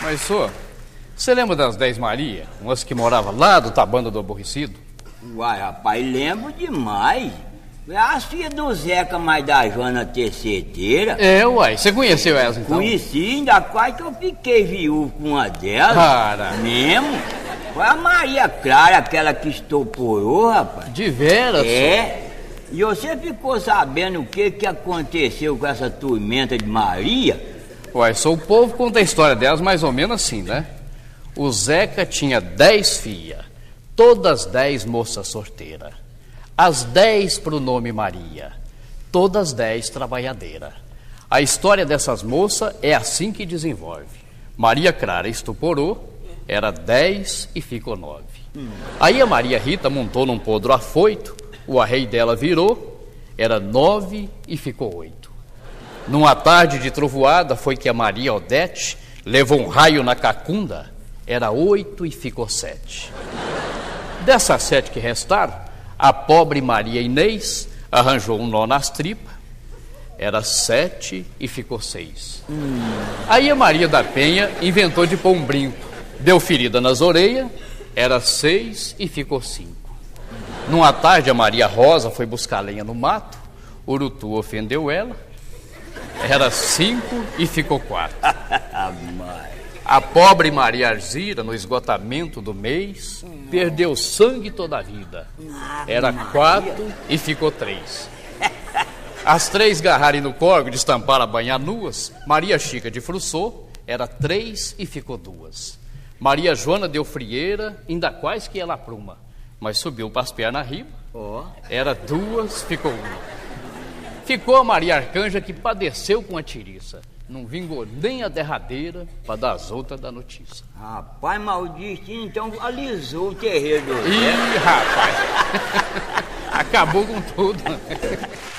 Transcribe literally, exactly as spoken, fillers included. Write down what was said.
Mas, senhor, você lembra das dez Maria? Umas que moravam lá do Tabanda do Aborrecido? Uai, rapaz, lembro demais. As filhas do Zeca, mais da Joana Terceiteira. É, uai. Você conheceu elas, então? Conheci, ainda quase que eu fiquei viúvo com uma delas. Cara. Mesmo? Foi a Maria Clara, aquela que estoporou, rapaz. De veras? É. E você ficou sabendo o que, que aconteceu com essa tormenta de Maria? Uai, só o povo conta a história delas mais ou menos assim, né? O Zeca tinha dez filhas, todas dez moças sorteiras. As dez pro nome Maria, todas dez trabalhadeira. A história dessas moças é assim que desenvolve. Maria Clara estuporou, era dez e ficou nove. Hum. Aí a Maria Rita montou num podro afoito, o arreio dela virou, era nove e ficou oito. Numa tarde de trovoada foi que a Maria Odete levou um raio na cacunda, era oito e ficou sete. Dessas sete que restaram, a pobre Maria Inês arranjou um nó nas tripas, era sete e ficou seis. Hum. Aí a Maria da Penha inventou de pôr um brinco, deu ferida nas orelhas, era seis e ficou cinco. Numa tarde a Maria Rosa foi buscar lenha no mato, Urutu ofendeu ela, era cinco e ficou quatro. A pobre Maria Arzira, no esgotamento do mês, perdeu sangue toda a vida. Era quatro e ficou três. As três garrarem no córrego, destamparam a banhar nuas. Maria Chica de Frussô, era três e ficou duas. Maria Joana deu frieira, ainda quase que ela pruma, mas subiu para as pernas riba. Era duas, ficou uma. Ficou a Maria Arcanja, que padeceu com a tiriça. Não vingou nem a derradeira para dar as outras da notícia. Rapaz, maldito, então alisou o terreiro do Ih, rapaz, acabou com tudo.